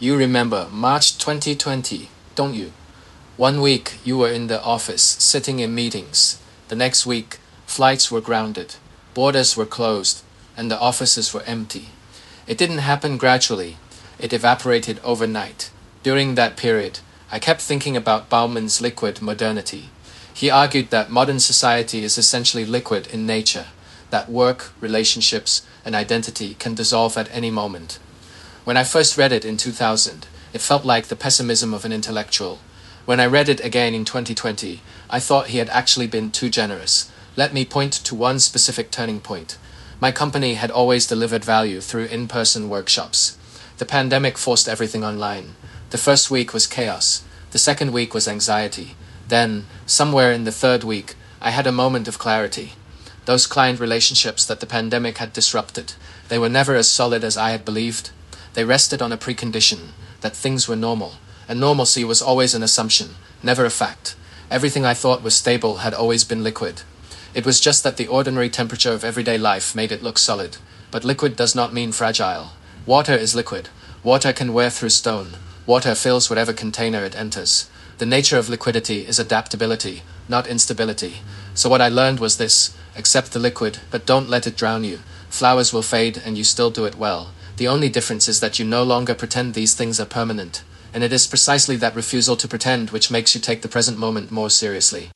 You remember March 2020, don't you? One week you were in the office, sitting in meetings. The next week, flights were grounded, borders were closed, and the offices were empty. It didn't happen gradually. It evaporated overnight. During that period, I kept thinking about Bauman's liquid modernity. He argued that modern society is essentially liquid in nature, that work, relationships, and identity can dissolve at any moment. When I first read it in 2000, it felt like the pessimism of an intellectual. When I read it again in 2020, I thought he had actually been too generous. Let me point to one specific turning point. My company had always delivered value through in-person workshops. The pandemic forced everything online. The first week was chaos. The second week was anxiety. Then, somewhere in the third week, I had a moment of clarity. Those client relationships that the pandemic had disrupted, they were never as solid as I had believed. They rested on a precondition, that things were normal, and normalcy was always an assumption, never a fact. Everything I thought was stable had always been liquid. It was just that the ordinary temperature of everyday life made it look solid. But liquid does not mean fragile. Water is liquid. Water can wear through stone. Water fills whatever container it enters. The nature of liquidity is adaptability, not instability. So what I learned was this: accept the liquid, but don't let it drown you. Flowers will fade and you still do it well. The only difference is that you no longer pretend these things are permanent. And it is precisely that refusal to pretend which makes you take the present moment more seriously.